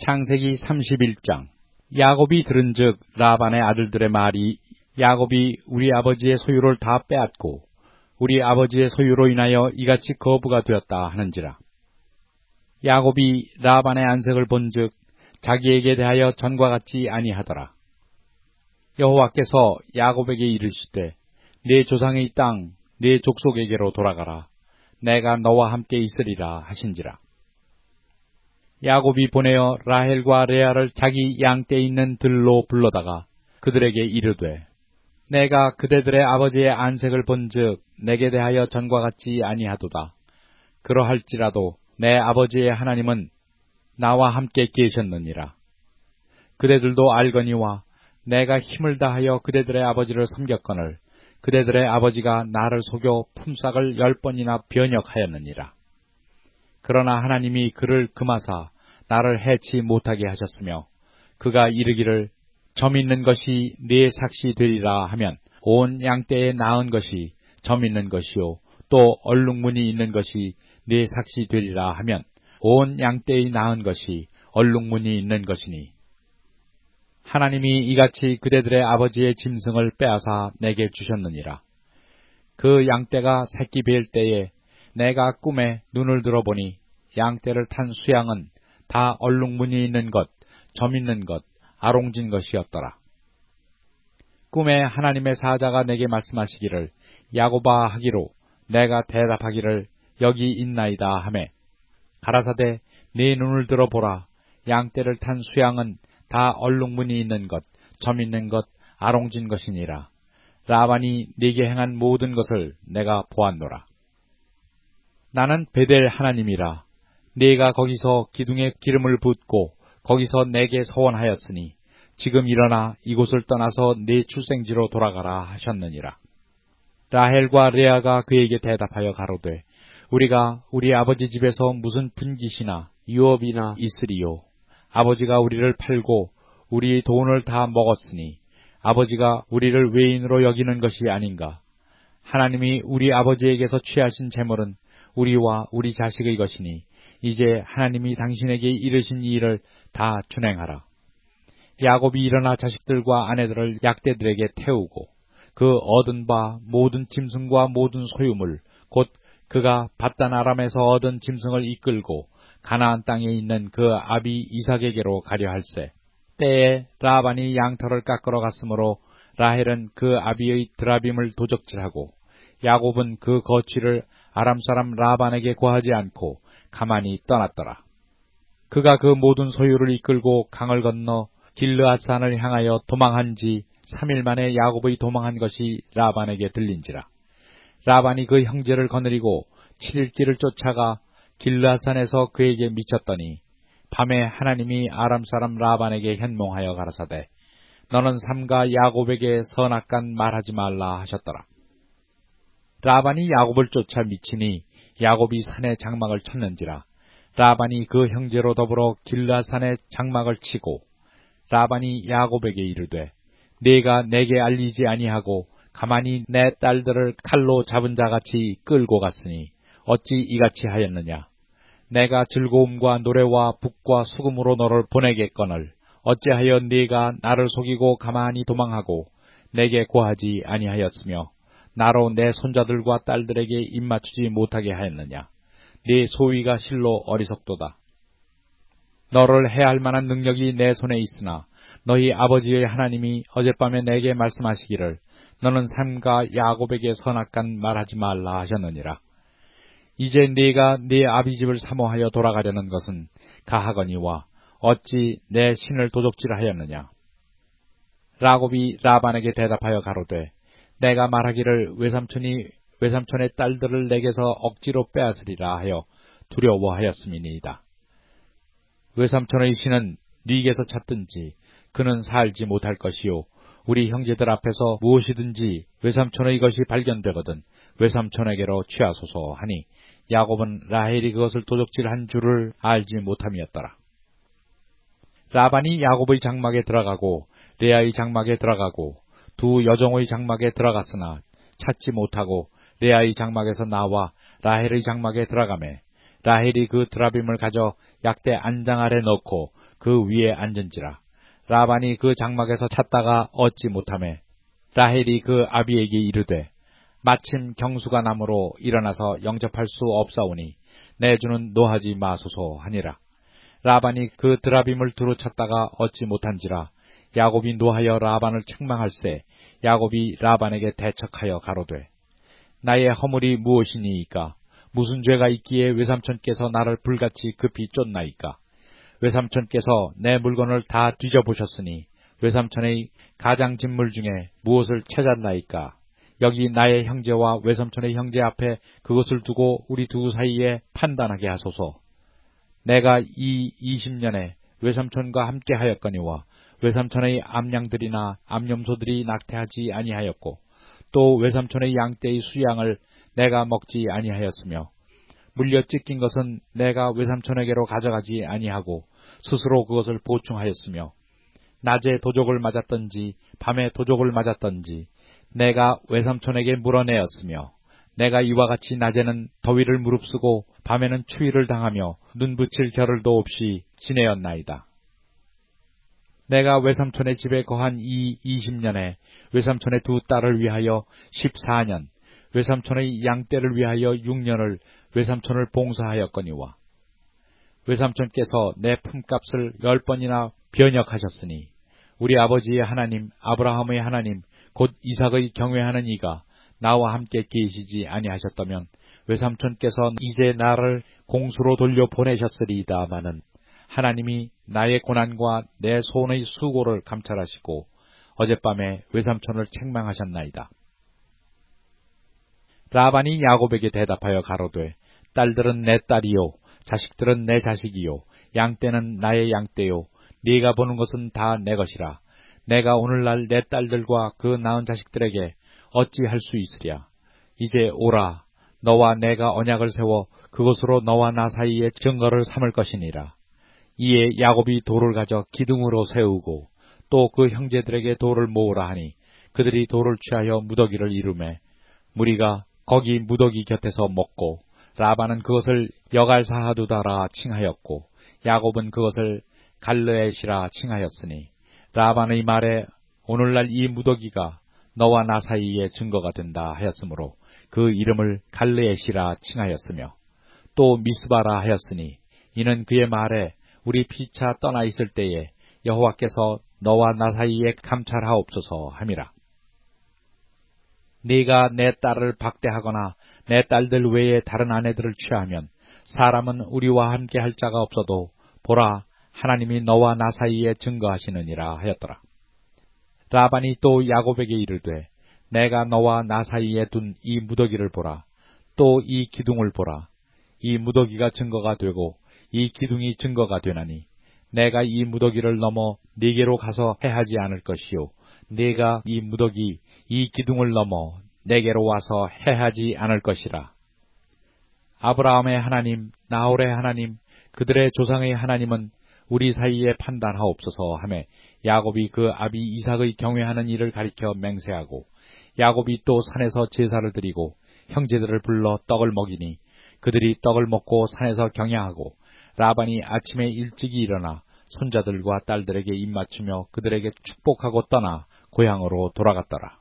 창세기 31장. 야곱이 들은즉 라반의 아들들의 말이 야곱이 우리 아버지의 소유를 다 빼앗고 우리 아버지의 소유로 인하여 이같이 거부가 되었다 하는지라. 야곱이 라반의 안색을 본즉 자기에게 대하여 전과 같지 아니하더라. 여호와께서 야곱에게 이르시되 네 조상의 땅 네 족속에게로 돌아가라. 내가 너와 함께 있으리라 하신지라. 야곱이 보내어 라헬과 레아를 자기 양떼에 있는 들로 불러다가 그들에게 이르되 내가 그대들의 아버지의 안색을 본즉 내게 대하여 전과 같지 아니하도다. 그러할지라도 내 아버지의 하나님은 나와 함께 계셨느니라. 그대들도 알거니와 내가 힘을 다하여 그대들의 아버지를 섬겼거늘 그대들의 아버지가 나를 속여 품삯을 10번이나 변역하였느니라. 그러나 하나님이 그를 금하사 나를 해치 못하게 하셨으며 그가 이르기를 점 있는 것이 네 삭시 되리라 하면 온 양떼에 나은 것이 점 있는 것이요 또 얼룩무늬 있는 것이 네 삭시 되리라 하면 온 양떼의 나은 것이 얼룩무늬 있는 것이니 하나님이 이같이 그대들의 아버지의 짐승을 빼앗아 내게 주셨느니라. 그 양떼가 새끼 뵐 때에 내가 꿈에 눈을 들어보니 양떼를 탄 수양은 다 얼룩무늬 있는 것, 점 있는 것, 아롱진 것이었더라. 꿈에 하나님의 사자가 내게 말씀하시기를 야곱아 하기로 내가 대답하기를 여기 있나이다 하매 가라사대 네 눈을 들어보라. 양떼를 탄 수양은 다 얼룩무늬 있는 것, 점 있는 것, 아롱진 것이니라. 라반이 네게 행한 모든 것을 내가 보았노라. 나는 베델 하나님이라. 네가 거기서 기둥에 기름을 붓고 거기서 내게 서원하였으니 지금 일어나 이곳을 떠나서 네 출생지로 돌아가라 하셨느니라. 라헬과 레아가 그에게 대답하여 가로되 우리가 우리 아버지 집에서 무슨 분깃이나 유업이나 있으리요. 아버지가 우리를 팔고 우리 돈을 다 먹었으니 아버지가 우리를 외인으로 여기는 것이 아닌가. 하나님이 우리 아버지에게서 취하신 재물은 우리와 우리 자식의 것이니 이제 하나님이 당신에게 이르신 이 일을 다 준행하라. 야곱이 일어나 자식들과 아내들을 약대들에게 태우고 그 얻은 바 모든 짐승과 모든 소유물 곧 그가 밧단 아람에서 얻은 짐승을 이끌고 가나안 땅에 있는 그 아비 이삭에게로 가려 할세. 때에 라반이 양털을 깎으러 갔으므로 라헬은 그 아비의 드라빔을 도적질하고 야곱은 그 거취를 아람 사람 라반에게 고하지 않고 가만히 떠났더라. 그가 그 모든 소유를 이끌고 강을 건너 길르앗산을 향하여 도망한 지 3일 만에 야곱의 도망한 것이 라반에게 들린지라. 라반이 그 형제를 거느리고 7일 길을 쫓아가 길르앗산에서 그에게 미쳤더니 밤에 하나님이 아람 사람 라반에게 현몽하여 가라사대 너는 삼가 야곱에게 선악간 말하지 말라 하셨더라. 라반이 야곱을 쫓아 미치니 야곱이 산에 장막을 쳤는지라. 라반이 그 형제로 더불어 길르앗산에 장막을 치고 라반이 야곱에게 이르되 네가 내게 알리지 아니하고 가만히 내 딸들을 칼로 잡은 자같이 끌고 갔으니 어찌 이같이 하였느냐. 내가 즐거움과 노래와 북과 수금으로 너를 보내겠거늘 어찌하여 네가 나를 속이고 가만히 도망하고 내게 고하지 아니하였으며 나로 내 손자들과 딸들에게 입맞추지 못하게 하였느냐. 네 소위가 실로 어리석도다. 너를 해할 만한 능력이 내 손에 있으나 너희 아버지의 하나님이 어젯밤에 내게 말씀하시기를 너는 삼가 야곱에게 선악간 말하지 말라 하셨느니라. 이제 네가 네 아비집을 사모하여 돌아가려는 것은 가하거니와 어찌 내 신을 도적질하였느냐. 라곱이 라반에게 대답하여 가로되 내가 말하기를 외삼촌이 외삼촌의 딸들을 내게서 억지로 빼앗으리라 하여 두려워하였음이니이다. 외삼촌의 신은 네게서 찾든지 그는 살지 못할 것이요 우리 형제들 앞에서 무엇이든지 외삼촌의 것이 발견되거든 외삼촌에게로 취하소서 하니 야곱은 라헬이 그것을 도적질한 줄을 알지 못함이었더라. 라반이 야곱의 장막에 들어가고 레아의 장막에 들어가고 두 여종의 장막에 들어갔으나 찾지 못하고 레아의 장막에서 나와 라헬의 장막에 들어가매 라헬이 그 드라빔을 가져 약대 안장 아래 넣고 그 위에 앉은지라. 라반이 그 장막에서 찾다가 얻지 못하매 라헬이 그 아비에게 이르되 마침 경수가 나므로 일어나서 영접할 수 없사오니 내 주는 노하지 마소서 하니라. 라반이 그 드라빔을 두루 찾다가 얻지 못한지라. 야곱이 노하여 라반을 책망할세 야곱이 라반에게 대척하여 가로되 나의 허물이 무엇이니이까? 무슨 죄가 있기에 외삼촌께서 나를 불같이 급히 쫓나이까? 외삼촌께서 내 물건을 다 뒤져보셨으니 외삼촌의 가장짐물 중에 무엇을 찾았나이까? 여기 나의 형제와 외삼촌의 형제 앞에 그것을 두고 우리 두 사이에 판단하게 하소서. 내가 이 20년에 외삼촌과 함께 하였거니와 외삼촌의 암양들이나 암염소들이 낙태하지 아니하였고 또 외삼촌의 양떼의 수양을 내가 먹지 아니하였으며 물려 찢긴 것은 내가 외삼촌에게로 가져가지 아니하고 스스로 그것을 보충하였으며 낮에 도적을 맞았던지 밤에 도적을 맞았던지 내가 외삼촌에게 물어내었으며 내가 이와 같이 낮에는 더위를 무릅쓰고 밤에는 추위를 당하며 눈 붙일 겨를도 없이 지내었나이다. 내가 외삼촌의 집에 거한 이 20년에 외삼촌의 두 딸을 위하여 14년, 외삼촌의 양떼를 위하여 6년을 외삼촌을 봉사하였거니와 외삼촌께서 내 품값을 10번이나 변역하셨으니 우리 아버지의 하나님 아브라함의 하나님 곧 이삭의 경외하는 이가 나와 함께 계시지 아니하셨다면 외삼촌께서 이제 나를 공수로 돌려 보내셨으리이다마는 하나님이 나의 고난과 내 손의 수고를 감찰하시고 어젯밤에 외삼촌을 책망하셨나이다. 라반이 야곱에게 대답하여 가로되 딸들은 내 딸이요 자식들은 내 자식이요 양떼는 나의 양떼요 네가 보는 것은 다 내 것이라. 내가 오늘날 내 딸들과 그 낳은 자식들에게 어찌 할 수 있으랴. 이제 오라 너와 내가 언약을 세워 그것으로 너와 나 사이에 증거를 삼을 것이니라. 이에 야곱이 돌을 가져 기둥으로 세우고 또 그 형제들에게 돌을 모으라 하니 그들이 돌을 취하여 무더기를 이루매 무리가 거기 무더기 곁에서 먹고 라반은 그것을 여갈사하두다라 칭하였고 야곱은 그것을 갈르엣이라 칭하였으니 라반의 말에 오늘날 이 무더기가 너와 나 사이에 증거가 된다 하였으므로 그 이름을 갈르엣이라 칭하였으며 또 미스바라 하였으니 이는 그의 말에 우리 피차 떠나 있을 때에 여호와께서 너와 나 사이에 감찰하옵소서 함이라. 네가 내 딸을 박대하거나 내 딸들 외에 다른 아내들을 취하면 사람은 우리와 함께 할 자가 없어도 보라 하나님이 너와 나 사이에 증거하시느니라 하였더라. 라반이 또 야곱에게 이르되 내가 너와 나 사이에 둔 이 무더기를 보라. 또 이 기둥을 보라. 이 무더기가 증거가 되고 이 기둥이 증거가 되나니 내가 이 무더기를 넘어 네게로 가서 해하지 않을 것이요 네가 이 무더기 이 기둥을 넘어 내게로 와서 해하지 않을 것이라. 아브라함의 하나님 나홀의 하나님 그들의 조상의 하나님은 우리 사이에 판단하옵소서 하매 야곱이 그 아비 이삭의 경외하는 일을 가리켜 맹세하고 야곱이 또 산에서 제사를 드리고 형제들을 불러 떡을 먹이니 그들이 떡을 먹고 산에서 경야하고 라반이 아침에 일찍이 일어나 손자들과 딸들에게 입맞추며 그들에게 축복하고 떠나 고향으로 돌아갔더라.